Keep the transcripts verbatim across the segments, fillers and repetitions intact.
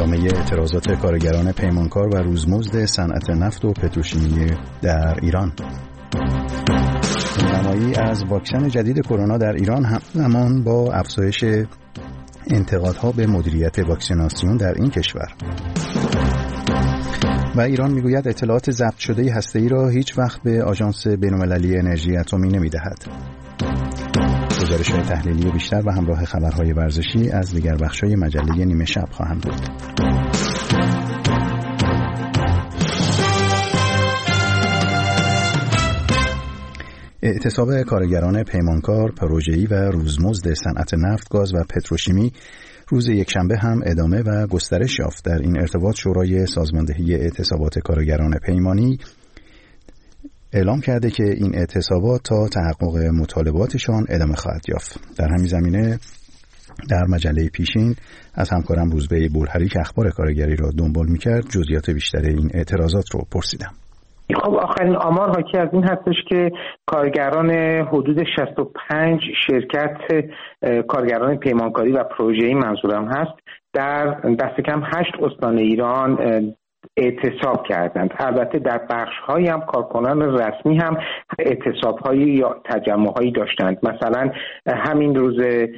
ادامه اعتراضات کارگران پیمانکار و روزمزد صنعت نفت و پتروشیمی در ایران. نمایی از واکسن جدید کرونا در ایران همزمان با افزایش انتقادها به مدیریت واکسیناسیون در این کشور. و ایران میگوید اطلاعات ضبط شده هسته‌ای را هیچ وقت به آژانس بین‌المللی انرژی اتمی نمی‌دهد. گزارش‌های تحلیلی بیشتر و همراه خبرهای ورزشی از دیگر بخش‌های مجله نیمه شب خواهم بود. اعتصاب کارگران پیمانکار، پروژه‌ای و روزمزد صنعت نفت، گاز و پتروشیمی روز یکشنبه هم ادامه و گسترش یافت. در این ارتباط شورای سازماندهی اعتصابات کارگران پیمانی اعلام کرده که این اعتصابات تا تحقق مطالباتشان ادامه خواهد یافت. در همین زمینه در مجله پیشین از همکارم روزبه بولهری که اخبار کارگری را دنبال می‌کرد جزئیات بیشتر این اعتراضات رو پرسیدم. خب آخرین آمار حاکی از این هستش که کارگران حدود شصت و پنج شرکت کارگران پیمانکاری و پروژه‌ای منظورم هست در دست کم هشت استان ایران اعتصاب کردند. البته در بخش‌هایی هم کارکنان رسمی هم اعتصاب‌هایی یا تجمع‌هایی داشتند. مثلا همین روز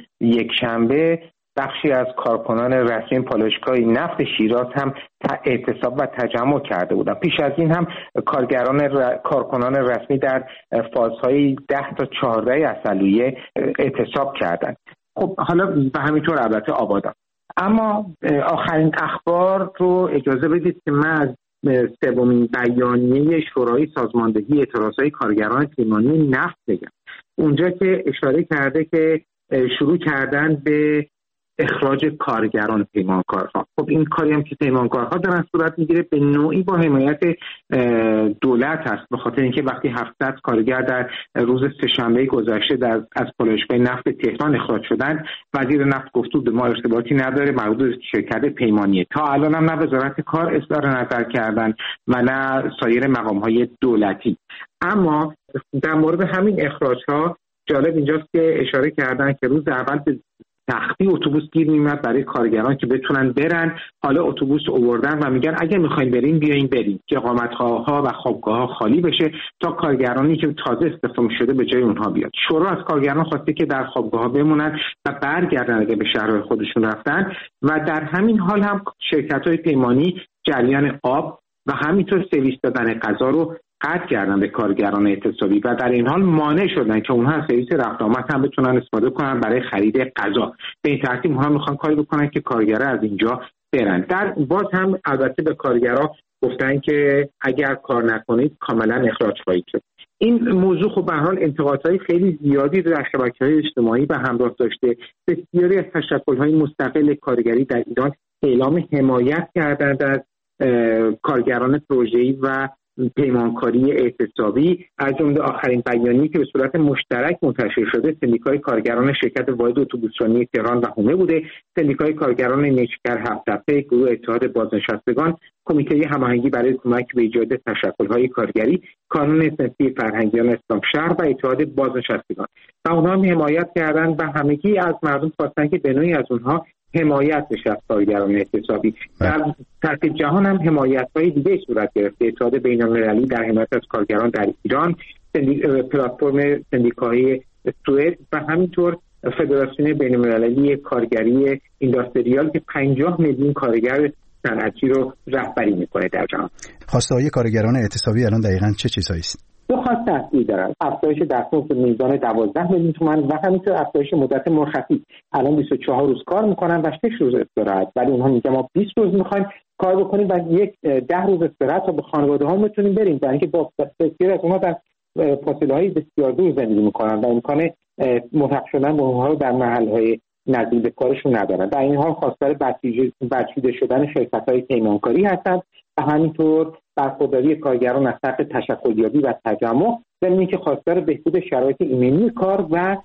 یکشنبه بخشی از کارکنان رسمی پالایشگاه نفت شیراز هم اعتصاب و تجمع کرده بودند. پیش از این هم کارگران ر... کارکنان رسمی در فازهای ده تا چهارده اصلیه اعتصاب کردند. خب حالا به همینطور البته آبادان. اما آخرین اخبار رو اجازه بدید که من از سومین بیانیه شورای سازماندهی اعتراضهای کارگران پیمانی نفت بگم. اونجا که اشاره کرده که شروع کردن به اخراج کارگران پیمانکارها. خب این کاری هم که پیمانکارها دارن صورت میگیره به نوعی با حمایت دولت هست، به خاطر اینکه وقتی هفتصد کارگر در روز سه‌شنبه گذشته در از پالایشگاه نفت تهران اخراج شدن، وزیر نفت گفت به ما ارتباطی نداره، مربوط به شرکت پیمانیه. تا الان هم نه وزارت کار اظهار نظر کردن و نه سایر مقام‌های دولتی. اما در مورد همین اخراج‌ها جالب اینجاست که اشاره کردن که روز اول به تختی اتوبوس گیر میاد برای کارگران که بتونن برن. حالا اتوبوس آوردن و میگن اگه میخواین برین بیاین برین که اقامتگاه‌ها و خوابگاه‌ها خالی بشه تا کارگرانی که تازه استخدام شده به جای اونها بیاد. شورا از کارگران خواسته که در خوابگاه‌ها بمونن و برگردن اگه به شهرهای خودشون رفتن و در همین حال هم شرکت‌های پیمانی جریان آب و همینطور سرویس دادن غذا رو قطع کردن به کارگران اعتصابی و در این حال مانع شدن که اونها از سرویس رفت آمد هم بتونن استفاده کنن برای خرید غذا. به این ترتیب اونها میخوان کاری بکنن که کارگرها از اینجا برن. در باز هم البته به کارگرها گفتن که اگر کار نکنید کاملا اخراج خواهید شد. این موضوع خب به هر حال انتقادهای خیلی زیادی در شبکه‌های اجتماعی و همراه داشته. بسیاری از تشکل‌های مستقل کارگری در ایران اعلام حمایت کردند از کارگران پروژه‌ای و پیمانکاری اعتصابی. از جمله آخرین بیانیه‌ای که به صورت مشترک منتشر شده سندیکای کارگران شرکت واحد اتوبوسرانی تهران و حومه بوده، سندیکای کارگران نیشکر هفت‌تپه، گروه اتحاد بازنشستگان، کمیته هماهنگی برای کمک به ایجاد تشکل‌های کارگری، کانون صنفی فرهنگیان اسلام شهر و اتحاد بازنشستگان. و اونها هم حمایت کردن و همگی از مردم خواستن که به نوعی از اونها حمایت بشه از کارگران اعتصابی. در سطح جهان هم حمایت‌های دیگه صورت گرفته. اتحاد بین‌المللی در حمایت از کارگران در ایران، پلتفرم سندیکاهای سوئد و همینطور فدراسیون بین‌المللی کارگری اینداستریال که پنجاه میلیون کارگر صنعتی رو رهبری میکنه در جهان. خواسته‌های کارگران اعتصابی الان دقیقاً چه چیزایی است؟ دو خواسته اصلی دارن: افزایش دستمزد به میزان دوازده میلیون تومان و همینطور افزایش مدت مرخصی. الان بیست و چهار روز کار میکنن و شش روز استراحت، ولی اونها میگن ما بیست روز میخوایم کار بکنیم و یک ده روز استراحت تا به خانواده ها میتونیم بریم، برای اینکه با بسیاری از اونها در فاصله های بسیار دور زندگی میکنن و امکان ملحق شدن به اونها رو در محل های نزدیک به کارشون ندارن. در این حال خواستار برچیده شدن شرکت‌های پیمانکاری هستند و همینطور برخورداری کارگران از طرف تشکلیابی و تجمع، ضمن اینکه خواستار بهبود شرایط ایمنی کار و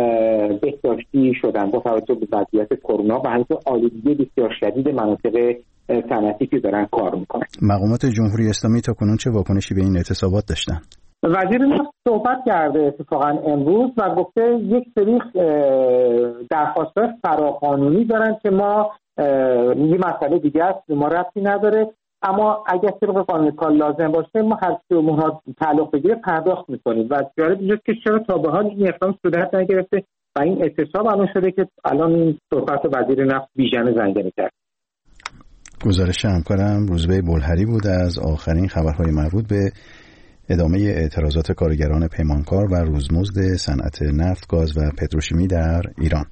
بهداشتی شدن با توجه به وضعیت کرونا و همینطور آلودگی بسیار شدید مناطق صنعتی که دارن کار میکنن. مقامات جمهوری اسلامی تا کنون چه واکنشی به این اعتصابات داشتن؟ وزیر نفت صحبت کرده اتفاقا امروز و گفته یک سری درخواست‌های فراقانونی دارن که ما یه مسئله دیگه است، ما ربطی نداره. اما اگر طبق قانون کار لازم باشه ما هر چی اونها تعلق بگیره پرداخت میکنیم. و جالب اینجاست که چرا تا به حال این اقدام صورت نگرفته و این اعتصاب الان شده که الان این صحبت وزیر نفت بیژن زنگنه کرد. گزارش همکارم روزبه بلهری بود از آخرین خبرهای مربوط به ادامه اعتراضات کارگران پیمانکار و روزمزد صنعت نفت، گاز و پتروشیمی در ایران.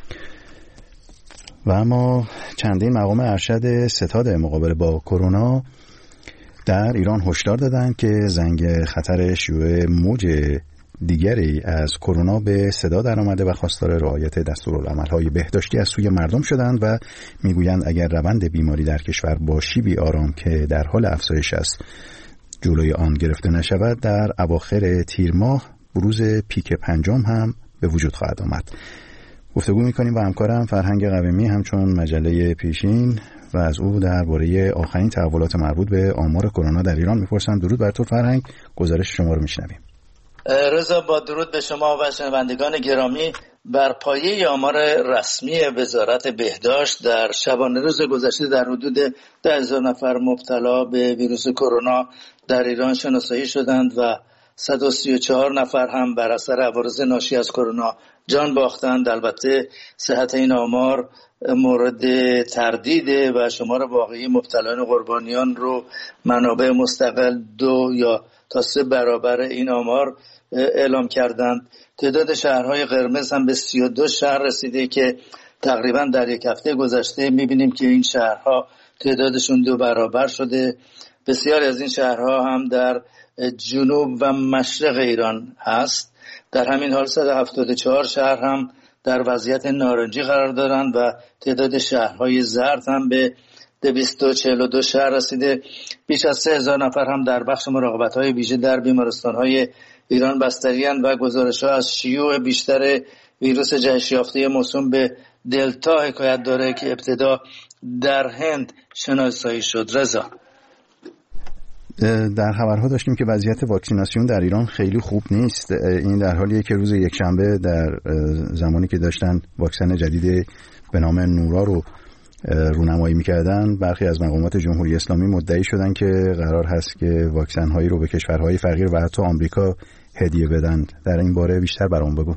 و اما چندین مقام ارشد ستاد مقابله با کرونا در ایران هشدار دادند که زنگ خطر شیوع موج دیگری از کرونا به صدا در آمده و خواستار رعایت دستورالعمل‌های بهداشتی از سوی مردم شدند و میگویند اگر روند بیماری در کشور با شیبی آرام که در حال افزایش است جلوی آن گرفته نشود، در اواخر تیر ماه بروز پیک پنجم هم به وجود خواهد آمد. گفتگو می‌کنیم با همکارم فرهنگ قویمی همچون مجله پیشین و از او درباره آخرین تحولات مربوط به آمار کرونا در ایران می‌پرسم. درود بر تو فرهنگ، گزارش شما رو می‌شنویم. رضا، با درود به شما و شنوندگان گرامی. بر پایه آمار رسمی وزارت بهداشت در شبانه روز گذشته در حدود ده هزار نفر مبتلا به ویروس کرونا در ایران شناسایی شدند و صد و سی و چهار نفر هم بر اثر عوارض ناشی از کرونا جان باختند. البته صحت این آمار مورد تردیده و شمار واقعی مبتلایان و قربانیان رو منابع مستقل دو یا تا سه برابر این آمار اعلام کردند. تعداد شهرهای قرمز هم به سی و دو شهر رسیده که تقریبا در یک هفته گذشته میبینیم که این شهرها تعدادشون دو برابر شده. بسیاری از این شهرها هم در جنوب و مشرق ایران هست. در همین حال صد و هفتاد و چهار شهر هم در وضعیت نارنجی قرار دارند و تعداد شهرهای زرد هم به دویست و چهل و دو شهر رسیده. بیش از سه هزار نفر هم در بخش مراقبت‌های ویژه در بیمارستان‌های ایران بستری اند و گزارش‌ها از شیوع بیشتر ویروس جهش یافته موسوم به دلتا حکایت داره که ابتدا در هند شناسایی شد. رضا، در خبرها داشتیم که وضعیت واکسیناسیون در ایران خیلی خوب نیست. این در حالیه که روز یکشنبه در زمانی که داشتن واکسن جدید به نام نورا رو رونمایی می‌کردن، برخی از مقامات جمهوری اسلامی مدعی شدن که قرار هست که واکسن هایی رو به کشورهای فقیر و حتی آمریکا هدیه بدن. در این باره بیشتر برام بگو.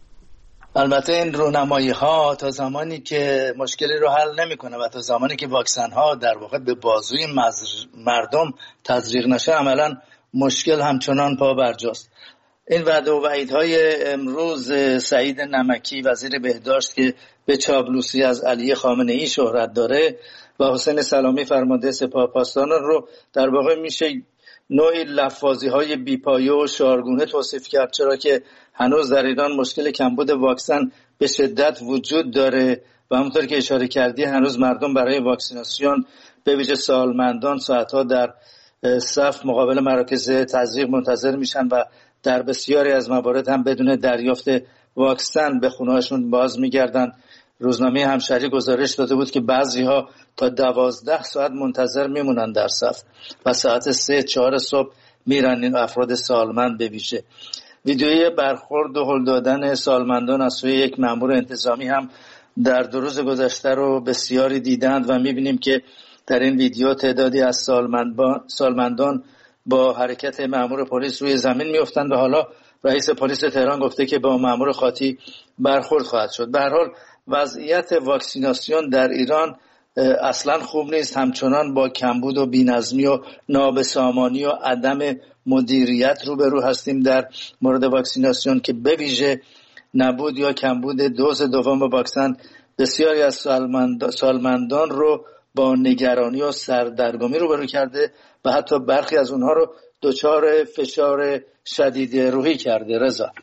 البته این رونمایی ها تا زمانی که مشکلی رو حل نمیکنه و تا زمانی که واکسن ها در واقع به بازوی مردم تزریق نشه، عملا مشکل همچنان پا برجاست. این وعده و وعیدهای امروز سعید نمکی وزیر بهداشت که به چاپلوسی از علی خامنه ای شهرت داره و حسین سلامی فرمانده سپاه پاسداران رو در واقع میشه نوعی لفاظی های بیپایه و شعارگونه توصیف کرد، چرا که هنوز در ایران مشکل کمبود واکسن به شدت وجود داره و همونطور که اشاره کردی هنوز مردم برای واکسیناسیون به ویژه سالمندان ساعتها در صف مقابل مراکز تزریق منتظر میشن و در بسیاری از موارد هم بدون دریافت واکسن به خونه‌هاشون باز میگردن. روزنامه همشهری گزارش داده بود که بعضی‌ها تا دوازده ساعت منتظر میمونن در صف و ساعت سه چهار صبح میرن این افراد سالمند به ویژه. ویدیوی برخورد و هل دادن سالمندان از سوی یک مأمور انتظامی هم در دو روز گذشته رو بسیاری دیدند و میبینیم که در این ویدیو تعدادی از سالمندان با حرکت مأمور پلیس روی زمین میافتند و حالا رئیس پلیس تهران گفته که با مأمور خاطی برخورد خواهد شد. به هر حال وضعیت واکسیناسیون در ایران اصلا خوب نیست. همچنان با کمبود و بی‌نظمی و نابسامانی و عدم مدیریت روبرو هستیم در مورد واکسیناسیون که به ویژه نبود یا کمبود دوز دوم واکسن بسیاری از سالمندان رو با نگرانی و سردرگمی روبرو کرده و حتی برخی از اونها رو دچار فشار شدید روحی کرده. رضا،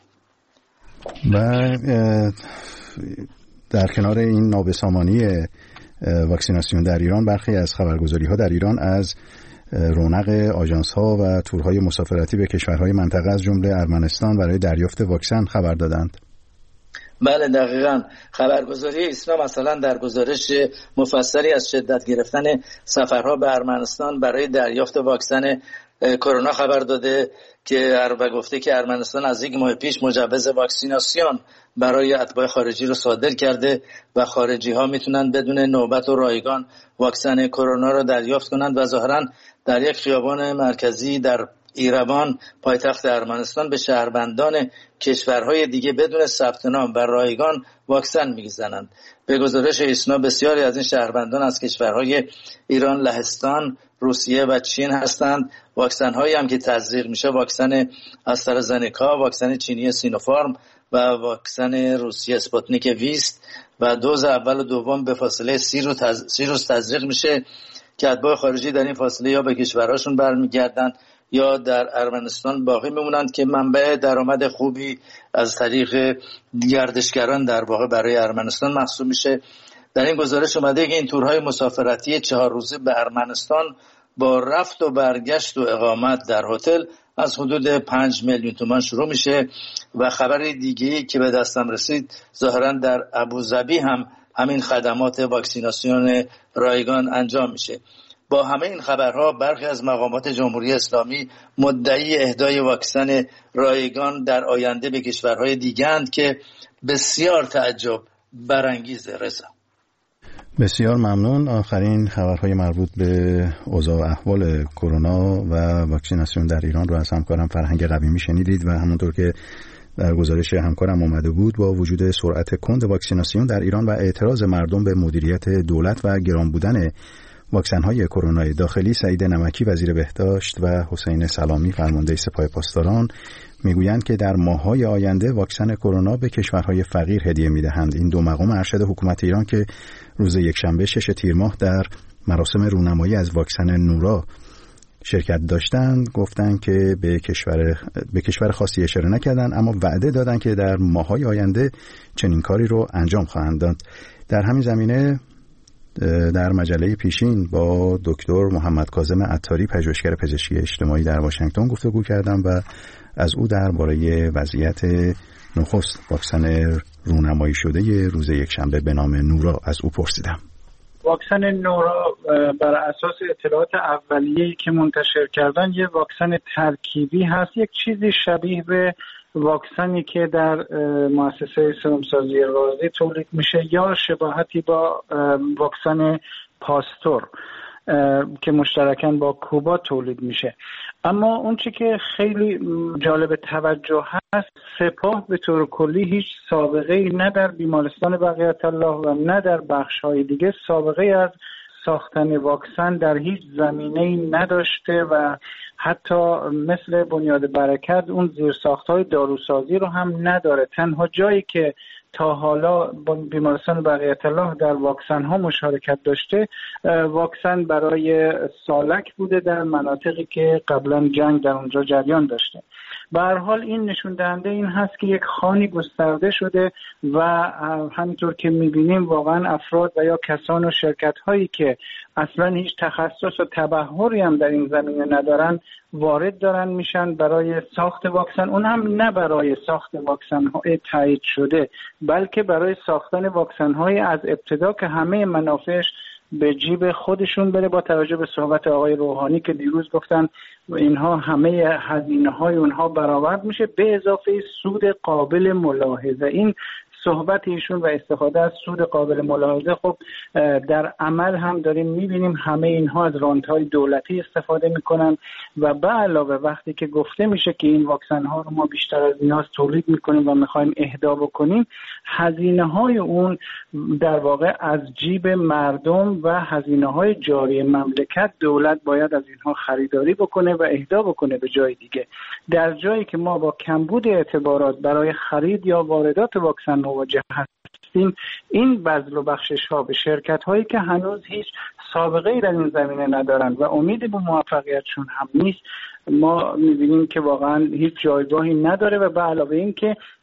و در کنار این نابسامانی واکسیناسیون در ایران، برخی از خبرگزاری‌ها در ایران از رونق آژانس‌ها و تورهای مسافرتی به کشورهای منطقه از جمله ارمنستان برای دریافت واکسن خبر دادند. بله دقیقاً. خبرگزاری ایسنا مثلا در گزارش مفصلی از شدت گرفتن سفرها به ارمنستان برای دریافت واکسن کرونا خبر داده که و گفته که ارمنستان از یک ماه پیش مجوز واکسیناسیون برای اتباع خارجی رو صادر کرده و خارجی ها میتونن بدون نوبت و رایگان واکسن کرونا رو دریافت کنند و ظاهراً در یک خیابان مرکزی در ایروان پایتخت ارمنستان به شهروندان کشورهای دیگه بدون ثبت نام و رایگان واکسن میزنند. به گزارش ایسنا بسیاری از این شهروندان از کشورهای ایران، لهستان، روسیه و چین هستند. واکسن هایی هم که تزریق میشه واکسن آسترازنکا، واکسن چینی سینوفارم و واکسن روسیه اسپوتنیک ویست و دوز اول و دوم به فاصله سی روز تز... تزریق میشه که اتباع خارجی در این فاصله یا به کشورهاشون برمیگردن یا در ارمنستان باقی میمونند که منبع درآمد خوبی از طریق گردشگران در واقع برای ارمنستان محسوب میشه. در این گزارش اومده که این تورهای مسافرتی چهار روزه به ارمنستان با رفت و برگشت و اقامت در هتل از حدود پنج میلیون تومان شروع میشه و خبر دیگه‌ای که به دستم رسید ظاهرا در ابوظبی هم همین خدمات واکسیناسیون رایگان انجام میشه. با همه این خبرها برخی از مقامات جمهوری اسلامی مدعی اهدای واکسن رایگان در آینده به کشورهای دیگه‌اند که بسیار تعجب برانگیزه. رضا بسیار ممنون. آخرین خبرهای مربوط به اوضاع و احوال کرونا و واکسیناسیون در ایران رو از همکارم فرهنگ قویمی شنیدید و همونطور که در گزارش همکارم اومده بود با وجود سرعت کند واکسیناسیون در ایران و اعتراض مردم به مدیریت دولت و گران بودن واکسن‌های کرونا داخلی، سعید نمکی وزیر بهداشت و حسین سلامی فرمانده سپاه پاسداران میگویند که در ماه‌های آینده واکسن کرونا به کشورهای فقیر هدیه می‌دهند. این دو مقام ارشد حکومت ایران که روز یکشنبه شش تیر ماه در مراسم رونمایی از واکسن نورا شرکت داشتند گفتند که به کشور به کشور خاصی اشاره نکردند، اما وعده دادند که در ماه‌های آینده چنین کاری رو انجام خواهند داد. در همین زمینه در مجله پیشین با دکتر محمد کاظم عطاری پژوهشگر پزشکی اجتماعی در واشنگتن گفتگو کردم و از او درباره وضعیت نخست واکسن رونمایی شده روز یکشنبه به نام نورا از او پرسیدم. واکسن نورا بر اساس اطلاعات اولیه‌ای که منتشر کردن یه واکسن ترکیبی هست، یک چیزی شبیه به واکسنی که در مؤسسه سرمسازی رازی تولید میشه یا شباهتی با واکسن پاستور که مشترکاً با کوبا تولید میشه. اما اون چی که خیلی جالب توجه هست، سپاه به طور کلی هیچ سابقه‌ای نه در بیمارستان بقیت الله و نه در بخش‌های دیگه سابقه از ساختن واکسن در هیچ زمینه‌ای نداشته و حتی مثل بنیاد برکت اون زیرساخت‌های داروسازی رو هم نداره. تنها جایی که تا حالا بیمارستان بقیت الله در واکسن ها مشارکت داشته واکسن برای سالک بوده در مناطقی که قبلا جنگ در اونجا جریان داشته. به هر حال این نشون دهنده این هست که یک خوانی گسترده شده و همینطور که می‌بینیم واقعا افراد و یا کسان و شرکت هایی که اصلا هیچ تخصص و تبحری هم در این زمینه ندارن وارد دارن میشن برای ساخت واکسن، اون هم نه برای ساخت واکسن های تایید شده بلکه برای ساختن واکسن های از ابتدا که همه منافعش به جیب خودشون بره، با توجه به صحبت آقای روحانی که دیروز گفتن اینها همه هزینه های اونها برآورد میشه به اضافه سود قابل ملاحظه. این صحبت ایشون و استفاده از سود قابل ملاحظه خب در عمل هم داریم میبینیم همه اینها از رانت‌های دولتی استفاده میکنن و به علاوه وقتی که گفته میشه که این واکسن ها رو ما بیشتر از نیاز تولید میکنیم و میخوایم اهدا بکنیم، هزینه های اون در واقع از جیب مردم و هزینه های جاری مملکت دولت باید از اینها خریداری بکنه و اهدا بکنه به جای دیگه. در جایی که ما با کمبود اعتبارات برای خرید یا واردات واکسن مواجه هستیم، این بذل و بخشش ها به شرکت هایی که هنوز هیچ سابقه ای در این زمینه ندارن و امید به موفقیتشون هم نیست، ما می‌بینیم که واقعا هیچ جایگاهی نداره و به علاوه این که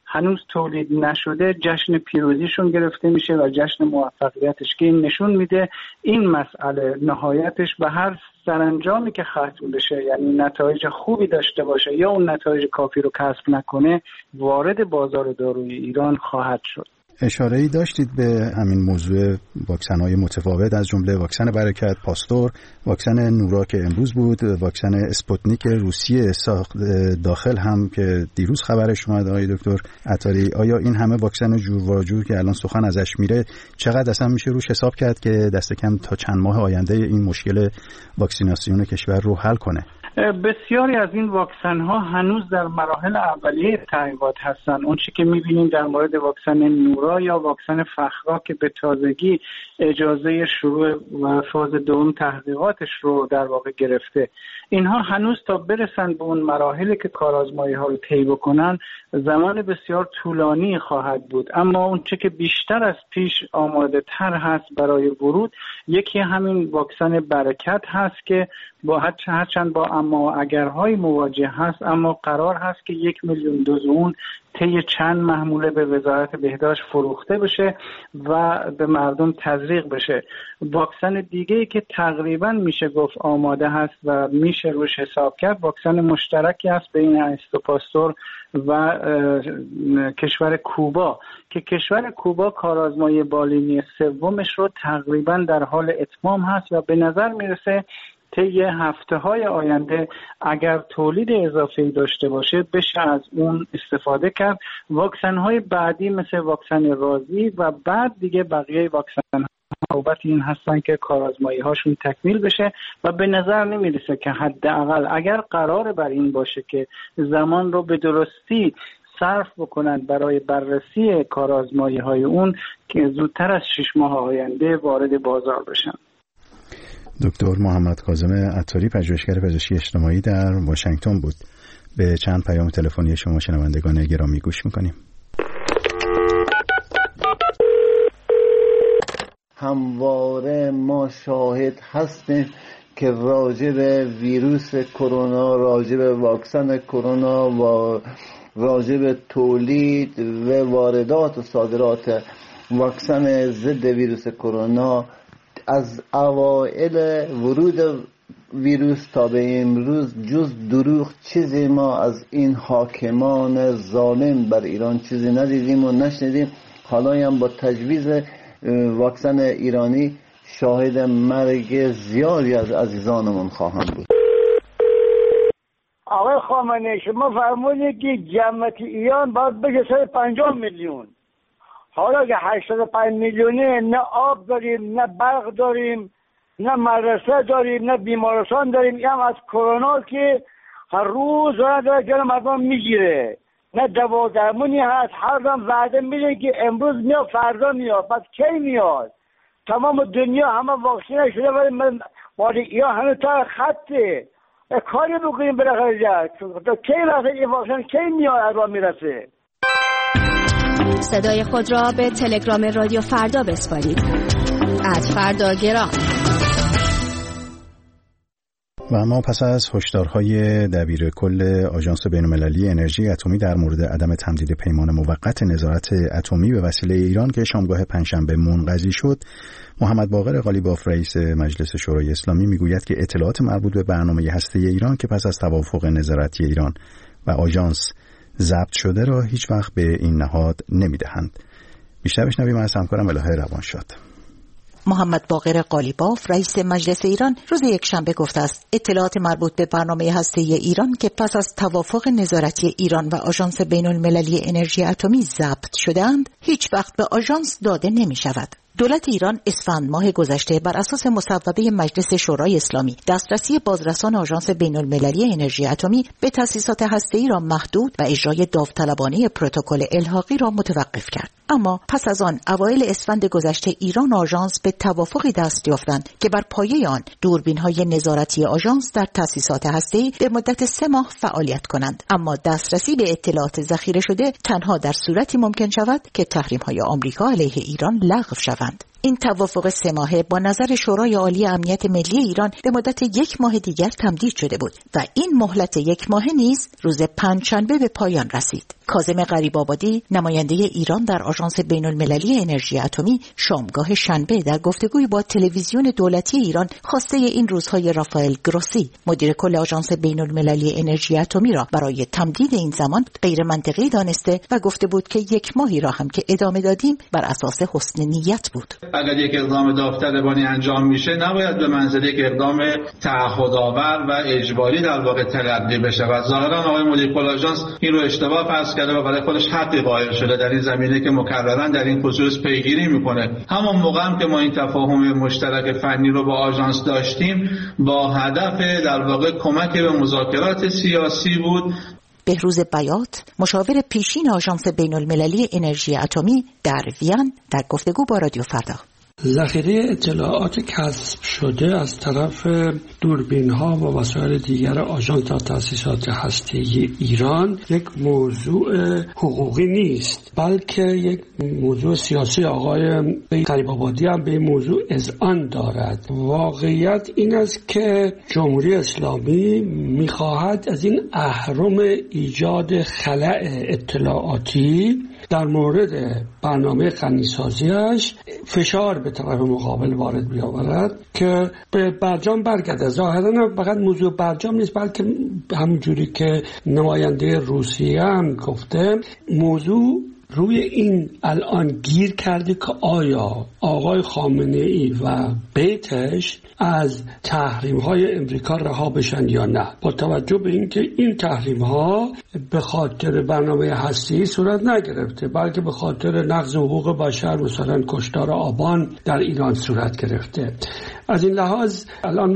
هنوز تولید نشده جشن پیروزیشون گرفته میشه و جشن موفقیتش، که این نشون میده این مسئله نهایتش به هر سرانجامی که ختم بشه، یعنی نتایج خوبی داشته باشه یا اون نتایج کافی رو کسب نکنه، وارد بازار داروی ایران خواهد شد. اشاره‌ای داشتید به همین موضوع واکسن‌های متفاوت، از جمله واکسن برکت، پاستور، واکسن نورا که امروز بود، واکسن اسپوتنیک روسیه ساخت داخل هم که دیروز خبرش اومد. آقای دکتر عطاری، آیا این همه واکسن جور و جور که الان سخن ازش میره چقدر اصلا میشه روش حساب کرد که دست کم تا چند ماه آینده این مشکل واکسیناسیون کشور رو حل کنه؟ بسیاری از این واکسن ها هنوز در مراحل اولیه تحقیقات هستن. اون چی که میبینیم در مورد واکسن نورا یا واکسن فخرا که به تازگی اجازه شروع و فاز دوم تحقیقاتش رو در واقع گرفته، اینها هنوز تا برسن به اون مراحلی که کارآزمایی ها رو طی بکنن زمان بسیار طولانی خواهد بود. اما اون چی که بیشتر از پیش آماده تر هست برای ورود، یکی همین واکسن برکت هست که با هرچند با اما اگرهای مواجه هست، اما قرار هست که یک میلیون دوز اون طی چند محموله به وزارت بهداشت فروخته بشه و به مردم تزریق بشه. واکسن دیگه‌ای که تقریبا میشه گفت آماده هست و میشه روش حساب کرد، واکسن مشترکی است بین استوپاستور و کشور کوبا که کشور کوبا کارآزمایی بالینی سومش رو تقریبا در حال اتمام هست و به نظر میرسه طی هفته های آینده اگر تولید اضافه‌ای داشته باشه بشه از اون استفاده کرد. واکسن های بعدی مثل واکسن رازی و بعد دیگه بقیه واکسن ها نوبت این هستن که کارآزمایی هاشون تکمیل بشه و به نظر نمیرسه که حداقل اگر قرار بر این باشه که زمان رو به درستی صرف بکنند برای بررسی کارآزمایی های اون که زودتر از شش ماه آینده وارد بازار بشن. دکتر محمد کاظم عطاری، پژوهشگر پزشکی اجتماعی در واشنگتن بود. به چند پیام تلفنی شما شنوندگان گرامی گوش میکنیم. همواره ما شاهد هستیم که راجع به ویروس کرونا، راجع به واکسن کرونا و راجع به تولید و واردات و صادرات واکسن ضد ویروس کرونا از اوائل ورود ویروس تا به امروز جز دروغ چیزی ما از این حاکمان ظالم بر ایران چیزی ندیدیم و نشنیدیم. حالا هم با تجویز واکسن ایرانی شاهد مرگ زیادی از عزیزانمون خواهند بود. آقای خامنه‌ای شما فرمودید که جمعیت ایران باید بشه صد و پنجاه میلیون. حالا که هشتاد و پنج میلیونه نه آب داریم، نه برق داریم، نه مدرسه داریم، نه بیمارستان داریم. این هم از کرونا که هر روز داره جان مردم میگیره، نه دوا درمونی هست. هر دم وعده میدن که امروز میاد فردا میاد، بعد کی میاد؟ تمام دنیا همه واکسینه شده ولی مال ایران همه تا خطه. کاری بکنیم بالاخره جد تا کی وقت این واکسن کی میاد از راه میرسه؟ صدای خود را به تلگرام رادیو فردا بسپارید. ات فردا گرام. و اما پس از هشدارهای دبیر کل آژانس بین‌المللی انرژی اتمی در مورد عدم تمدید پیمان موقت نظارت اتمی به وسیله ایران که شامگاه پنجشنبه منقضی شد، محمد باقر قالیباف رئیس مجلس شورای اسلامی میگوید که اطلاعات مربوط به برنامه هسته‌ای ایران که پس از توافق نظارتی ایران و آژانس ضبط شده را هیچ وقت به این نهاد نمیدهند. بیشتر بشنویم از همکارم الهه روانشاد. محمد باقر قالیباف رئیس مجلس ایران روز یکشنبه گفته است اطلاعات مربوط به برنامه هسته‌ای ایران که پس از توافق نظارتی ایران و آژانس بین‌المللی انرژی اتمی ضبط شده‌اند هیچ وقت به آژانس داده نمی‌شود. دولت ایران اسفند ماه گذشته بر اساس مصوبه مجلس شورای اسلامی دسترسی بازرسان آژانس بین‌المللی انرژی اتمی به تأسیسات هسته‌ای را محدود و اجرای داوطلبانه پروتکل الحاقی را متوقف کرد. اما پس از آن اوایل اسفند گذشته ایران و آژانس به توافقی دست یافتند که بر پایه آن دوربین‌های نظارتی آژانس در تأسیسات هسته‌ای به مدت سه ماه فعالیت کنند. اما دسترسی به اطلاعات ذخیره شده تنها در صورتی ممکن شود که تحریم‌های آمریکا علیه ایران لغو شود. این توافق سه ماهه با نظر شورای عالی امنیت ملی ایران به مدت یک ماه دیگر تمدید شده بود و این مهلت یک ماهه نیز روز پنجشنبه به پایان رسید. کاظم غریب‌آبادی نماینده ایران در آژانس بین‌المللی انرژی اتمی شامگاه شنبه در گفتگوی با تلویزیون دولتی ایران خواسته این روزهای رافائل گروسی مدیر کل آژانس بین‌المللی انرژی اتمی را برای تمدید این زمان غیر منطقی دانسته و گفته بود که یک ماهی را هم که ادامه دادیم بر اساس حسن نیت بود. اگر یک اقدام داوطلبانه انجام میشه نباید به منزله یک اقدام تعهدآور و اجباری در واقع تلقی بشه و ظاهرا آقای مدیر کل آژانس این رو اشتباه فرض کرده و برای خودش حقی قائل شده در این زمینه که مکررا در این خصوص پیگیری میکنه. همون موقع هم که ما این تفاهم مشترک فنی رو با آژانس داشتیم با هدف در واقع کمک به مذاکرات سیاسی بود. بهروز بیات مشاور پیشین آژانس بین‌المللی انرژی اتمی در وین در گفتگو با رادیو فردا: ذخیره اطلاعات کسب شده از طرف دوربین‌ها و وسایل دیگر آژانس تأسیسات هسته‌ای ایران یک موضوع حقوقی نیست، بلکه یک موضوع سیاسی. آقای غریب‌آبادی هم به این موضوع اذعان دارد. واقعیت این است که جمهوری اسلامی می‌خواهد از این اهرم ایجاد خلأ اطلاعاتی در مورد برنامه غنی‌سازی‌اش فشار به طرف مقابل وارد بیاورد که به برجام برگرده. ظاهراً فقط موضوع برجام نیست، بلکه همونجوری که نماینده روسیه هم گفته موضوع روی این الان گیر کرده که آیا آقای خامنه‌ای و بیتش از تحریم‌های امریکا رها بشن یا نه، با توجه به اینکه این تحریم‌ها به خاطر برنامه هسته‌ای صورت نگرفته بلکه به خاطر نقض حقوق بشر، مثلا کشتار آبان در ایران صورت گرفته. از این لحاظ الان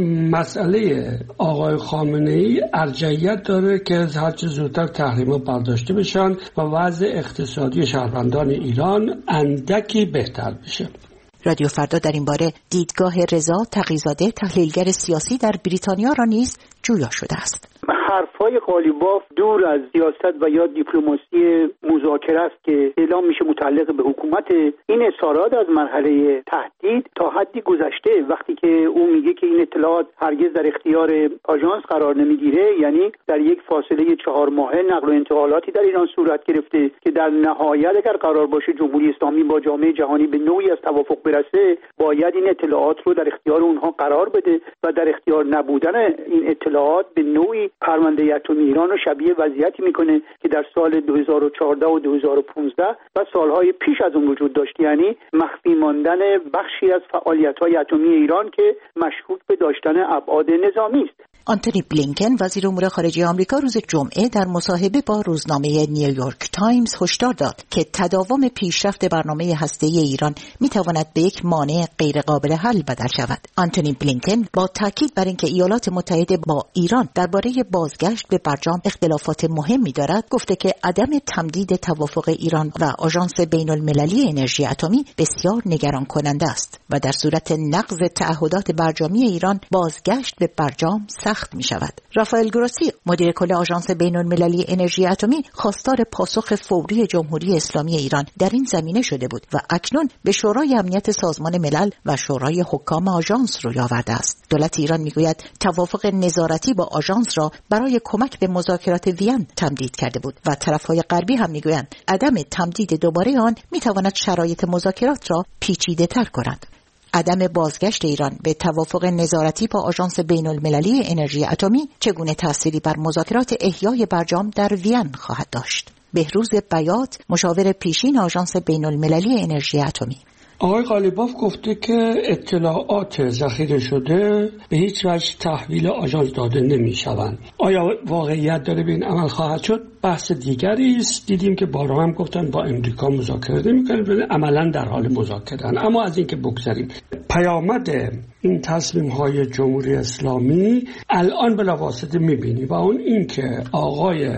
مسئله آقای خامنه‌ای ارجحیت داره که هر چه زودتر تحریم‌ها برداشته بشن و وضع اقتصادی شهروندان ایران اندکی بهتر بشه. رادیو فردا در این باره دیدگاه رضا تقی‌زاده تحلیلگر سیاسی در بریتانیا را نیز جویا شده است. حرفای قالیباف دور از سیاست و یا دیپلماسی مذاکره است که اعلام میشه متعلق به حکومت. این اظهارات از مرحله تهدید تا حدی گذشته. وقتی که او میگه که این اطلاعات هرگز در اختیار آژانس قرار نمیگیره، یعنی در یک فاصله چهار ماهه نقل و انتقالاتی در ایران صورت گرفته که در نهایت اگر قرار باشه جمهوری اسلامی با جامعه جهانی به نوعی از توافق برسه، باید این اطلاعات رو در اختیار اونها قرار بده و در اختیار نبودن این اطلاعات به نوعی پرونده اتمی ایران رو شبیه وضعیتی میکنه که در سال دو هزار و چهارده و دو هزار و پانزده و سالهای پیش از اون وجود داشت، یعنی مخفی ماندن بخشی از فعالیت‌های اتمی ایران که مشکوک به داشتن ابعاد نظامی است. آنتونی بلینکن وزیر امور خارجه آمریکا روز جمعه در مصاحبه با روزنامه نیویورک تایمز هشدار داد که تداوم پیشرفت برنامه هسته‌ای ایران میتواند به یک مانع غیرقابل حل بدل شود. آنتونی بلینکن با تاکید بر اینکه ایالات متحده با ایران درباره بازگشت به برجام اختلافات مهمی دارد، گفته که عدم تمدید توافق ایران و آژانس بین‌المللی انرژی اتمی بسیار نگران کننده است و در صورت نقض تعهدات برجامی ایران بازگشت به برجام سخت می شود. رافائل گروسی مدیر کل آژانس بین‌المللی انرژی اتمی خواستار پاسخ فوری جمهوری اسلامی ایران در این زمینه شده بود و اکنون به شورای امنیت سازمان ملل و شورای حکام آژانس روی آورده است. دولت ایران میگوید توافق نظارتی با آژانس را برای کمک به مذاکرات وین تمدید کرده بود و طرف‌های غربی هم میگویند عدم تمدید دوباره آن میتواند شرایط مذاکرات را پیچیده‌تر کند. عدم بازگشت ایران به توافق نظارتی با آژانس بین‌المللی انرژی اتمی چگونه تأثیری بر مذاکرات احیای برجام در وین خواهد داشت؟ بهروز بیات مشاور پیشین آژانس بین‌المللی انرژی اتمی: آقای غالیباف گفته که اطلاعات ذخیره شده به هیچ وجه تحویل آژانس داده نمی شوند. آیا واقعیت داره به این عمل خواهد شد؟ بحث دیگری است. دیدیم که بارها هم گفتن با امریکا مذاکره نمی‌کنیم، عملاً در حال مذاکره‌اند. اما از اینکه بگذریم، پیامد این تصمیم‌های جمهوری اسلامی الان بلافاصله می‌بینی و اون این که آقای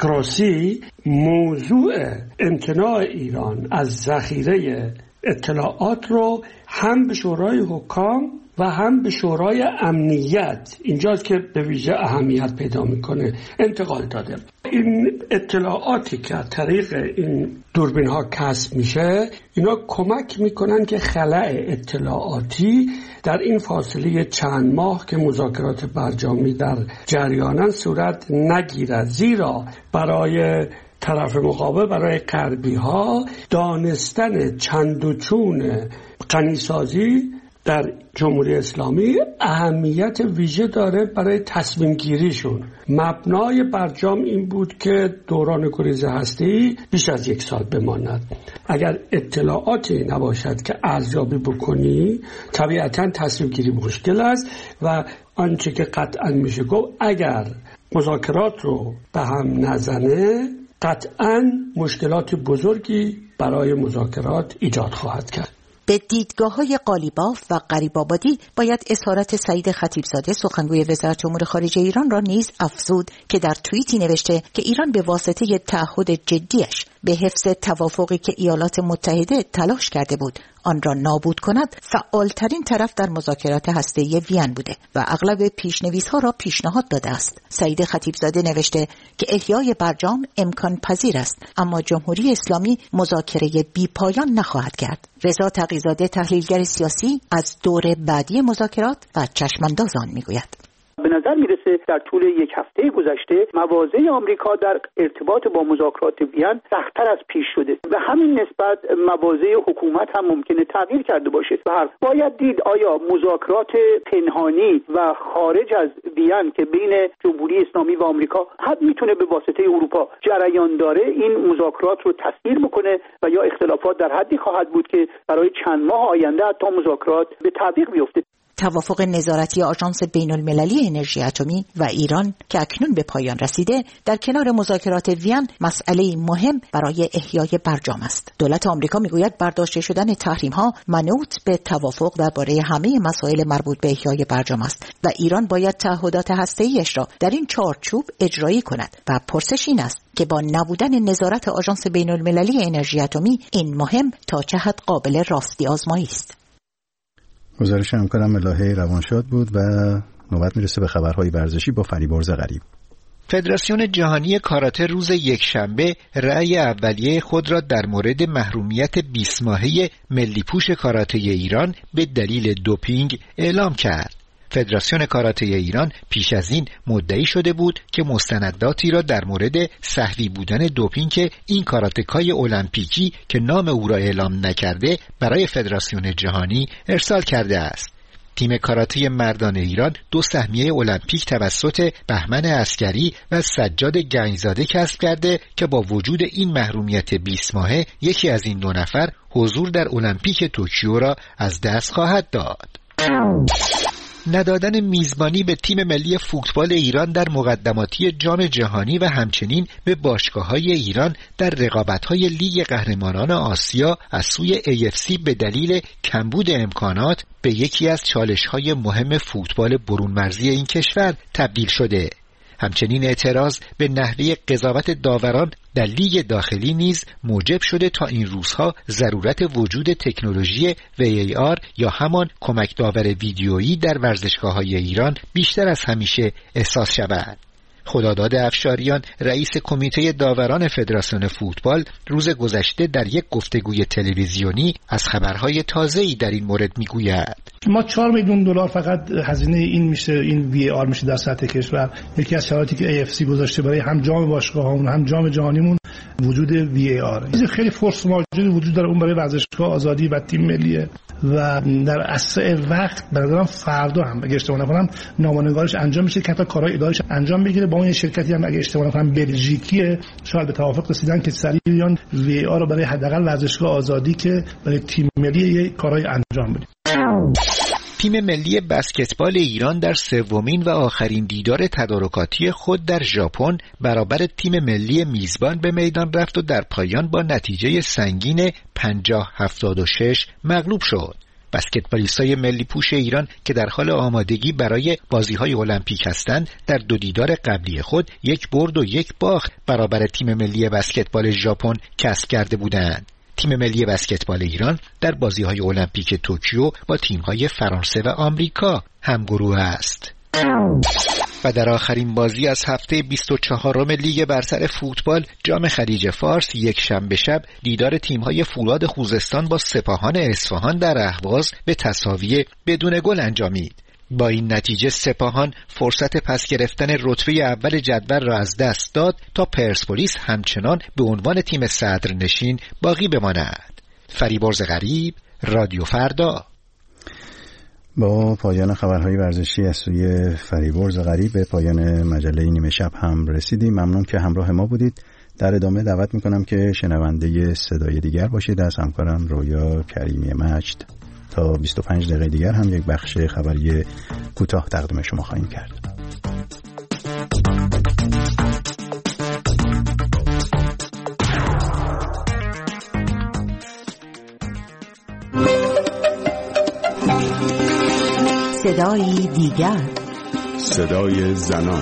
گروسی موضوع امتناع ایران از ذخیره اطلاعات رو هم به شورای حکام و هم به شورای امنیت، اینجاست که به ویژه اهمیت پیدا میکنه، انتقال داده. این اطلاعاتی که از طریق این دوربین ها کسب میشه، اینا کمک میکنن که خلأ اطلاعاتی در این فاصله چند ماه که مذاکرات برجامی در جریانن صورت نگیرد، زیرا برای طرف مقابل، برای غربی ها، دانستن چند و چون غنیسازی در جمهوری اسلامی اهمیت ویژه داره برای تصمیم گیریشون. مبنای برجام این بود که دوران گریز هسته‌ای بیش از یک سال بماند. اگر اطلاعاتی نباشد که ارزیابی بکنی، طبیعتاً تصمیم گیری مشکل است و آنچه که قطعاً میشه گفت اگر مذاکرات رو به هم نزنه، قطعاً مشکلات بزرگی برای مذاکرات ایجاد خواهد کرد. به دیدگاه‌های قالیباف و غریب‌آبادی باید اسارت سعید خطیبزاده سخنگوی وزارت امور خارجه ایران را نیز افزود که در توییتی نوشته که ایران به واسطه تعهد جدیش به حفظ توافقی که ایالات متحده تلاش کرده بود آن را نابود کند، فعالترین طرف در مذاکرات هسته‌ای وین بوده و اغلب پیشنویس‌ها را پیشنهاد داده است. سعید خطیبزاده نوشته که احیای برجام امکان پذیر است، اما جمهوری اسلامی مذاکره بی پایان نخواهد کرد. رضا تقی‌زاده تحلیلگر سیاسی از دور بعدی مذاکرات و چشمانداز آن میگوید: به نظر میرسه در طول یک هفته گذشته مواضع آمریکا در ارتباط با مذاکرات وین سخت‌تر از پیش شده. به همین نسبت مواضع حکومت هم ممکنه تغییر کرده باشه. و هر باید دید آیا مذاکرات پنهانی و خارج از وین که بین جمهوری اسلامی و آمریکا حد میتونه به واسطه اروپا جریان داره، این مذاکرات رو تسخیر بکنه و یا اختلافات در حدی خواهد بود که برای چند ماه آینده حتی مذاکرات به تعویق بیفته. توافق نظارتی آژانس بین المللی انرژی اتمی و ایران که اکنون به پایان رسیده، در کنار مذاکرات وین مسئله مهم برای احیای برجام است. دولت آمریکا میگوید برداشته شدن تحریم ها منوط به توافق درباره همه مسائل مربوط به احیای برجام است و ایران باید تعهدات هسته‌ایش را در این چارچوب اجرایی کند و پرسش این است که با نبودن نظارت آژانس بین المللی انرژی اتمی این مهم تا چه حد قابل راستی آزمایی است. گزارش همکارم ملاحه روانشاد بود و نوبت میرسه به خبرهای ورزشی با فریبرز غریب. فدراسیون جهانی کاراته روز یکشنبه رأی اولیه خود را در مورد محرومیت بیست ماهه ملی پوش کاراته ایران به دلیل دوپینگ اعلام کرد. فدراسیون کاراته ایران پیش از این مدعی شده بود که مستنداتی را در مورد سهوی بودن دوپینگ این کاراتکای المپیکی که نام او را اعلام نکرده برای فدراسیون جهانی ارسال کرده است. تیم کاراته مردان ایران دو سهمیه المپیک توسط بهمن عسکری و سجاد گنجزاده کسب کرده که با وجود این محرومیت بیست ماهه یکی از این دو نفر حضور در المپیک توکیو را از دست خواهد داد. ندادن میزبانی به تیم ملی فوتبال ایران در مقدماتی جام جهانی و همچنین به باشگاه‌های ایران در رقابت‌های لیگ قهرمانان آسیا از سوی ای اف سی به دلیل کمبود امکانات به یکی از چالش‌های مهم فوتبال برون مرزی این کشور تبدیل شده. همچنین اعتراض به نحوه قضاوت داوران در لیگ داخلی نیز موجب شده تا این روزها ضرورت وجود تکنولوژی وی ای آر یا همان کمک داور ویدیویی در ورزشگاه‌های ایران بیشتر از همیشه احساس شود. خداداد افشاریان رئیس کمیته داوران فدراسیون فوتبال روز گذشته در یک گفتگوی تلویزیونی از خبرهای تازه‌ای در این مورد میگوید: ما چهار میلیون دلار فقط هزینه این میشه، این وی آر میشه در سطح کشور. یکی از شرایطی که ای اف سی گذاشته برای هم جام باشگاه‌هامون هم جام جهانیمون وجود وی ای آر. چیز خیلی فورس ماژوری وجود داره، اون برای ورزشگاه آزادی و تیم ملیه و در اسرع وقت برادرم فردا هم اگه اشتباه نکنم نامه‌نگارش انجام میشه که حتی کارهای اداریش انجام بگیره. با اون شرکتی هم اگه اشتباه نکنم بلژیکیه، شاید به توافق رسیدن که سریع بیان وی ای آر رو برای حداقل ورزشگاه آزادی که برای تیم ملی کارهای انجام بده. تیم ملی بسکتبال ایران در سومین و آخرین دیدار تدارکاتی خود در ژاپن برابر تیم ملی میزبان به میدان رفت و در پایان با نتیجه سنگین پنجاه هفتاد و شش مغلوب شد. بسکتبالیستای ملی پوش ایران که در حال آمادگی برای بازی‌های المپیک هستند در دو دیدار قبلی خود یک برد و یک باخت برابر تیم ملی بسکتبال ژاپن کسب کرده بودند. تیم ملی بسکتبال ایران در بازی‌های المپیک توکیو با تیم‌های فرانسه و آمریکا همگروه است. و در آخرین بازی از هفته بیست و چهارم لیگ برتر فوتبال جام خلیج فارس یک شنبه شب دیدار تیم‌های فولاد خوزستان با سپاهان اصفهان در اهواز به تساوی بدون گل انجامید. با این نتیجه سپاهان فرصت پس گرفتن رتبه اول جدول را از دست داد تا پرسپولیس همچنان به عنوان تیم صدرنشین باقی بماند. فریبرز غریب، رادیو فردا. با پایان خبرهای ورزشی از سوی فریبرز غریب به پایان مجله نیمه شب هم رسیدیم. ممنون که همراه ما بودید. در ادامه دعوت میکنم که شنونده صدای دیگر باشید از همکارم رویا کریمی مجد. تا بیست و پنج دقیقه دیگر هم یک بخش خبری کوتاه تقدیم شما خواهیم کرد. صدای دیگر، صدای زنان.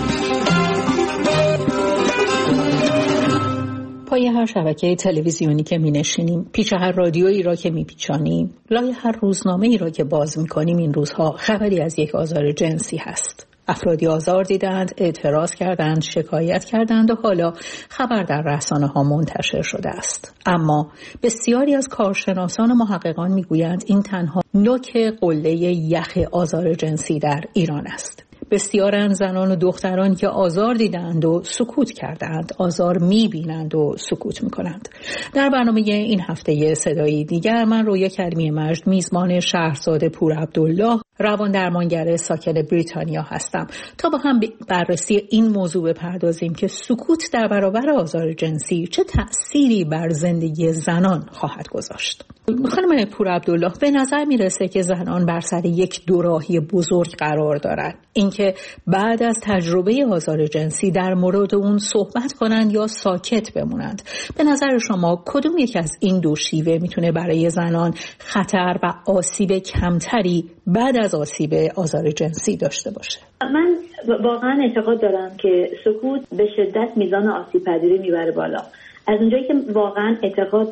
پای هر شبکه تلویزیونی که می نشینیم، پیچ هر رادیویی را که می پیچانیم، لای هر روزنامه‌ای را که باز می کنیم، این روزها خبری از یک آزار جنسی هست. افرادی آزار دیدند، اعتراض کردند، شکایت کردند و حالا خبر در رسانه ها منتشر شده است. اما بسیاری از کارشناسان و محققان می گویند این تنها نوک قله یخ آزار جنسی در ایران است. بسیارن زنان و دختران که آزار دیدند و سکوت کردند، آزار می‌بینند و سکوت می‌کنند. در برنامه این هفته صدایی دیگر من رویا کریمی مجد میزبان شهرزاد پور عبدالله، روان درمانگر ساکن بریتانیا هستم تا با هم بررسی این موضوع بپردازیم که سکوت در برابر آزار جنسی چه تأثیری بر زندگی زنان خواهد گذاشت. خانم پور عبدالله، به نظر میرسه که زنان بر سر یک دوراهی بزرگ قرار دارند. اینکه بعد از تجربه آزار جنسی در مورد اون صحبت کنند یا ساکت بمونند. به نظر شما کدوم یک از این دو شیوه میتونه برای زنان خطر و آسیب کمتری بعد از آسیب آزار جنسی داشته باشه؟ من واقعا اعتقاد دارم که سکوت به شدت میزان آسیب پذیری میبره بالا. از اونجایی که واقعا اعتقاد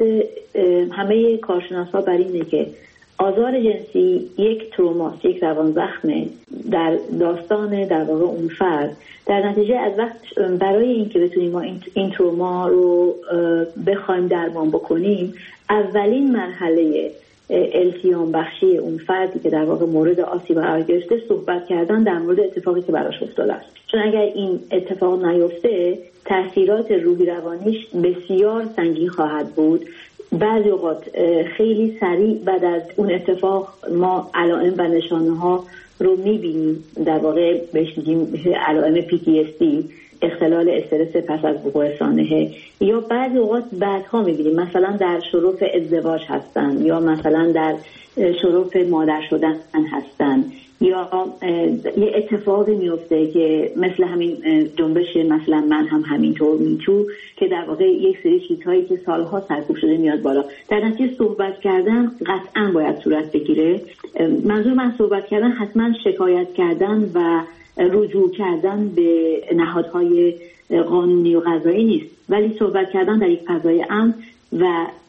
همه کارشناسا بر اینه که آزار جنسی یک تروماست، یک روان زخمه در داستان در واقع اون فرد. در نتیجه از وقت برای اینکه بتونیم ما این, این تروما رو بخوایم درمان بکنیم، اولین مرحله التیام بخشی اون فردی که در واقع مورد آسیب قرار گرفته صحبت کردن در مورد اتفاقی که براش افتاده است. چون اگر این اتفاق نیفته، تاثیرات روحی روانیش بسیار سنگین خواهد بود. بعضی اوقات خیلی سریع بعد از اون اتفاق ما علائم و نشانه ها رو میبینیم، در واقع بهش میگیم علائم پی تی اس دی، اختلال استرس پس از وقوع سانحه، یا بعضی اوقات بعدها میبینیم مثلا در شرف ازدواج هستن یا مثلا در شرف مادر شدن هستن، یا یه اتفاقی میفته که مثل همین جنبش مثلا من هم همینطور میتو که در واقع یک سری چیزهایی که سالها سرکوب شده میاد بالا. در نتیجه صحبت کردن قطعا باید صورت بگیره. منظور من صحبت کردن حتما شکایت کردن و رجوع کردن به نهادهای قانونی و قضایی نیست، ولی صحبت کردن در یک فضای امن و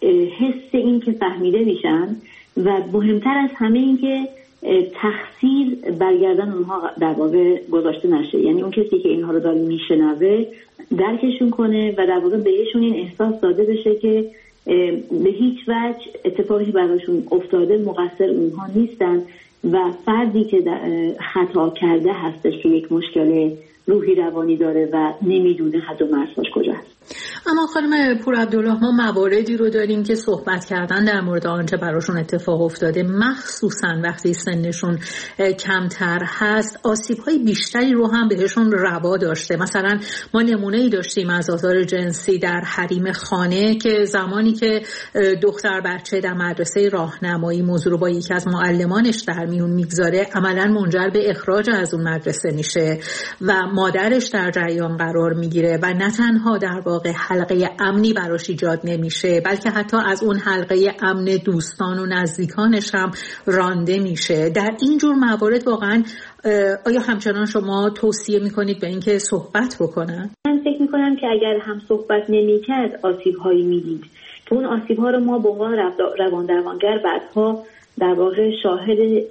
حس این که فهمیده میشن و مهمتر از همه این که تقصیر برگردن اونها در واقع گذاشته نشه. یعنی اون کسی که اینها رو داره میشنوه درکشون کنه و در واقع بهشون این احساس داده بشه که به هیچ وجه اتفاقی براشون افتاده مقصر اونها نیستن و فردی که خطا کرده هستش که یک مشکل روحی روانی داره و نمیدونه حد و مرزش کجاست. اما خانم پور عبدالله، ما مواردی رو داریم که صحبت کردن در مورد آنچه براشون اتفاق افتاده، مخصوصا وقتی سنشون کمتر هست، آسیب‌های بیشتری رو هم بهشون روا داشته. مثلا ما نمونه‌ای داشتیم از آزار جنسی در حریم خانه که زمانی که دختر بچه در مدرسه راهنمایی موضوع رو با یکی از معلمانش در میون میگذاره، عملاً منجر به اخراج از اون مدرسه میشه و مادرش در جریان قرار میگیره و نه تنها در واقع حلقه امنی براش ایجاد نمیشه، بلکه حتی از اون حلقه امن دوستان و نزدیکانش هم رانده میشه. در این جور موارد واقعا آیا همچنان شما توصیه میکنید به اینکه صحبت بکنن؟ من فکر میکنم که اگر هم صحبت نمیکرد آسیب‌هایی میدید. اون آسیب‌ها رو ما به عنوان روان درمانگر بعدها در واقع شاهد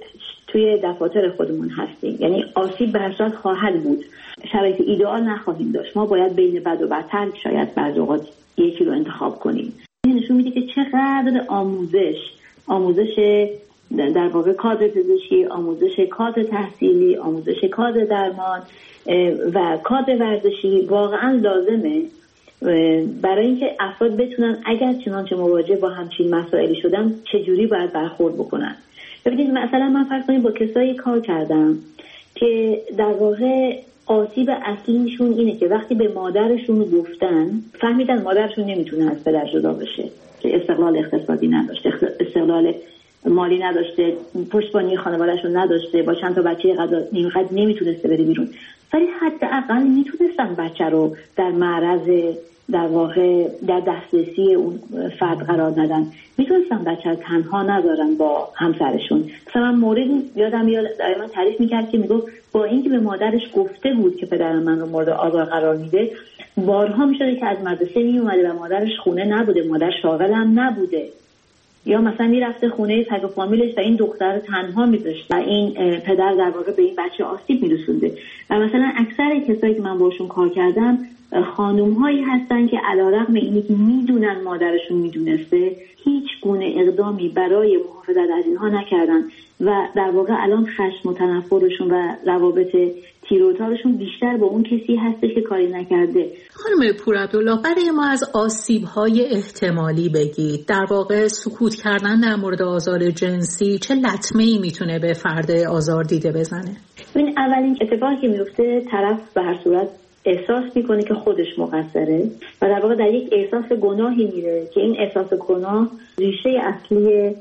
توی دفاتر خودمون هستیم، یعنی آسیب به هر صورت خواهد بود، شرایط ایدئال نخواهیم داشت، ما باید بین بد و بدتر شاید بعضی اوقات یکی رو انتخاب کنیم. این نشون میده که چقدر آموزش آموزش در واقع کادر پزشکی، آموزش کادر تحصیلی، آموزش کادر درمان و کادر ورزشی واقعا لازمه برای اینکه افراد بتونن اگر چنانچه مواجه با همچین مسائلی شدن چجوری باید برخورد بکنن. ببینید مثلا من فرض کنید با کسایی کار کردم که در واقع آسیب اصلیشون اینه که وقتی به مادرشون گفتن فهمیدن مادرشون نمیتونه از پدر جدا بشه، که استقلال اقتصادی نداشته، استقلال مالی نداشته، پشتیبانی خانواده‌شون نداشته، با چند تا بچه اینقدر نمیتونسته بره بیرون، ولی حداقل میتونستن بچه رو در معرض در واقع در دسترسی اون فرد قرار ندن، میتونستن بچه رو تنها نذارن با همسرشون. مثلا موردی یادم میاد دائما تعریف میکرد که میگفت با اینکه به مادرش گفته بود که پدرم من رو مورد آزار قرار میده، بارها میشده که از مدرسه میومده و مادرش خونه نبوده، مادر شاغل هم نبوده، یا مثلا میرفته خونه پدر و فامیلش و این دختر تنها میذاشته و این پدر در واقع به این بچه آسیب میرسونده. و مثلا اکثر کسایی که من باشون کار کردم خانوم هایی هستن که علیرغم اینی که میدونن مادرشون میدونسته هیچ گونه اقدامی برای محافظت از اینها نکردن و در واقع الان خشم و تنفرشون و روابط تیروتارشون بیشتر با اون کسی هستش که کاری نکرده. خانم پورعبدالله، برای ما از آسیب‌های احتمالی بگید. در واقع سکوت کردن در مورد آزار جنسی چه لطمه‌ای میتونه به فرد آزار دیده بزنه؟ این اولین اتفاقی که میفته طرف به هر صورت احساس میکنه که خودش مقصره و در واقع در یک احساس گناهی میره که این احساس گناه ریشه اصلی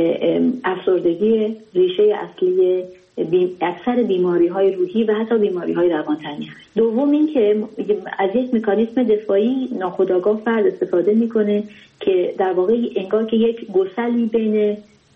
افسردگی، ریشه اصلی بی... اکثر بیماری های روحی و حتی بیماری های روانتنی هست. دوم این که از یک مکانیزم دفاعی ناخودآگاه فرد استفاده میکنه که در واقع انگار که یک گسلی بین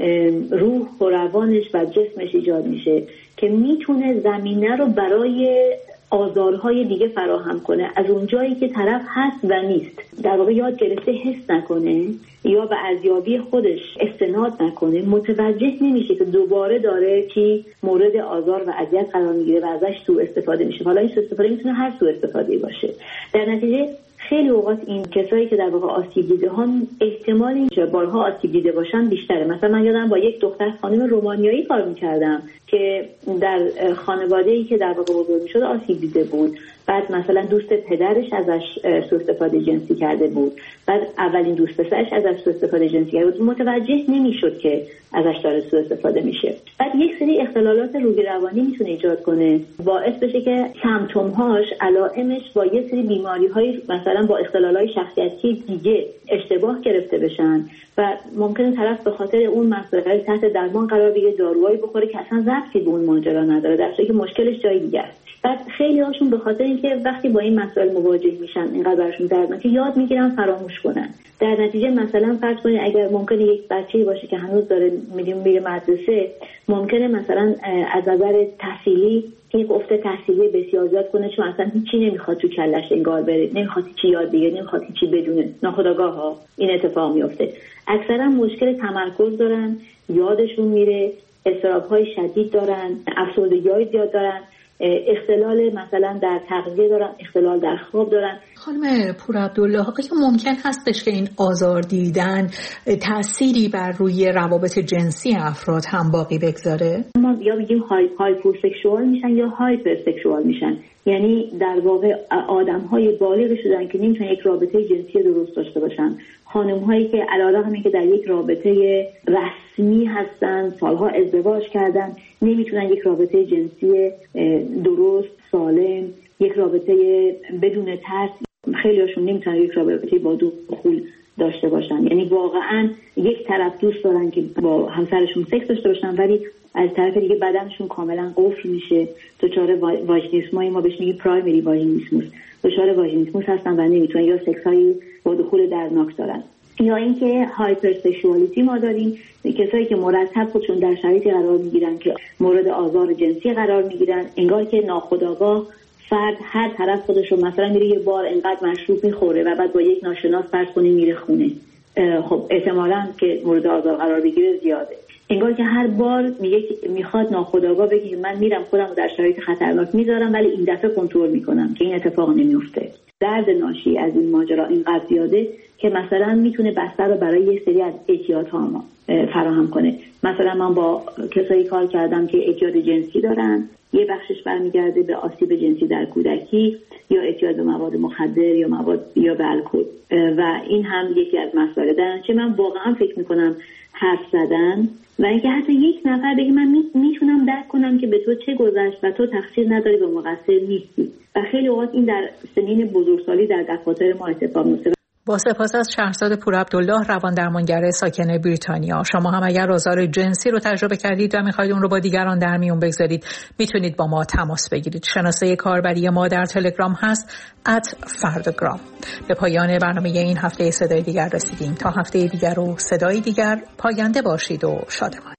روح و روانش و جسمش ایجاد میشه که میتونه زمینه رو برای آزارهای دیگه فراهم کنه. از اون جایی که طرف هست و نیست در واقع یاد گرفته حس نکنه یا به ارزیابی خودش استناد نکنه، متوجه نمیشه که دوباره داره کی مورد آزار و اذیت قرار میگیره و ازش سوء استفاده میشه. حالا این سوء استفاده میتونه هر سوء استفاده‌ای باشه. در نتیجه خیلی اوقات این کسایی که در واقع آسیب دیده ها احتمال اینکه بارها آسیب دیده باشن بیشتره. مثلا من یادم با یک دختر خانم رومانیایی کار میکردم که در خانواده‌ای که در واقع بزرگ میشد آسیب دیده بود. بعد مثلا دوست پدرش ازش سوء استفاده جنسی کرده بود، بعد اولین دوست پسرش ازش سوء استفاده جنسی کرده بود، متوجه نمیشد که ازش داره سوء استفاده میشه. بعد یک سری اختلالات روحی روانی میتونه ایجاد کنه، باعث بشه که سمپتوم‌هاش، علائمش با یه سری بیماری‌های مثلا با اختلالات شخصیتی دیگه اشتباه گرفته بشن و ممکنه طرف به خاطر اون مسئله تحت درمان قرار بگیره، داروهایی بخوره که اصلا ربطی به اون ماجرا نداره، در حالی که مشکلش جای دیگه است. بعد خیلی هاشون به خاطر اینکه وقتی با این مسائل مواجه میشن اینقدر براشون دردناکه یاد میگیرن فراموش کنن. در نتیجه مثلا فرض کنید اگر ممکنه یک بچه‌ای باشه که هنوز داره میدیم میره مدرسه، ممکنه مثلا از نظر تحصیلی یک افت تحصیلی بسیار زیاد کنه چون اصلا هیچی نمیخواد تو کلش انگار بره، نمیخواد چی یاد بگیره، نمیخواد چی بدونه، ناخودآگاه ها این اتفاق میفته. اکثرا مشکل تمرکز دارن، یادشون میره، اضطراب‌های شدید دارن، افسردگی‌های زیاد دارن، اختلال مثلا در تغذیه دارن، اختلال در خواب دارن. خانم پورعبدالله، آیا ممکن هستش که این آزار دیدن تأثیری بر روی روابط جنسی افراد هم باقی بگذاره؟ ما یا میگیم های هایپوسکشوال میشن یا هایپرسکشوال میشن، یعنی در واقع آدم‌های بالغ شدن که نمیتونن یک رابطه جنسی درست داشته باشن، خانم‌هایی که علاوه بر که در یک رابطه رسمی هستن، سالها ازدواج کردن، نمیتونن یک رابطه جنسی درست، سالم، یک رابطه بدون ترس، خیلی هاشون نمیتونن یک رابطه با دخول داشته باشن. یعنی واقعا یک طرف دوست دارن که با همسرشون سکس داشته باشن ولی از طرف دیگه بدنشون کاملا قفل میشه، دچار واژینیسمای ما بهش میگیم پرایمری واژینیسموس، دچار واژینیسموس هستن و نمیتونن یا سکس های با دخول درناک دارن. یا اینکه هایپرسکشوالیتی ما داریم، کسایی که مرتب خودشون در شرایطی قرار میگیرن که مورد آزار جنسی قرار میگیرن، انگار که ناخودآگاه فرد هر طرف خودش رو مثلا میره یه بار انقدر مشروب میخوره و بعد با یک ناشناس فرض کنیم میره خونه، خب احتمالاً که مورد آزار قرار بگیره زیاده. انگار که هر بار میگه میخواد ناخودآگاه بگه من میرم خودم در شرایط خطرناک میذارم ولی این دفعه کنترل میکنم که این اتفاق نمیفته. درد ناشی از این ماجرا اینقدر زیاده که مثلا میتونه بستر رو برای یه سری از اعتیادها فراهم کنه. مثلا من با کسایی کار کردم که اعتیاد جنسی دارن، یه بخشش برمیگرده به آسیب جنسی در کودکی یا اعتیاد به مواد مخدر یا مواد یا به الکل و این هم یکی از مسائل. در نتیجه من واقعا فکر میکنم حرف زدن و اینکه حتی یک نفر بگه من میتونم درک کنم که به تو چه گذشت و تو تقصیر نداری و مقصر نیستی و خیلی اوقات این در سنین بزرگسالی در دفاتر ما اتفاق میفته. با سپاس از شهرزاد پور عبدالله، روان درمانگر ساکن بریتانیا. شما هم اگر آزار جنسی رو تجربه کردید و میخواید اون رو با دیگران در میون بگذارید میتونید با ما تماس بگیرید. شناسه کاربری ما در تلگرام هست ات فرداگرام. به پایان برنامه این هفته صدای دیگر رسیدیم. تا هفته دیگر و صدای دیگر، پاینده باشید و شادمان.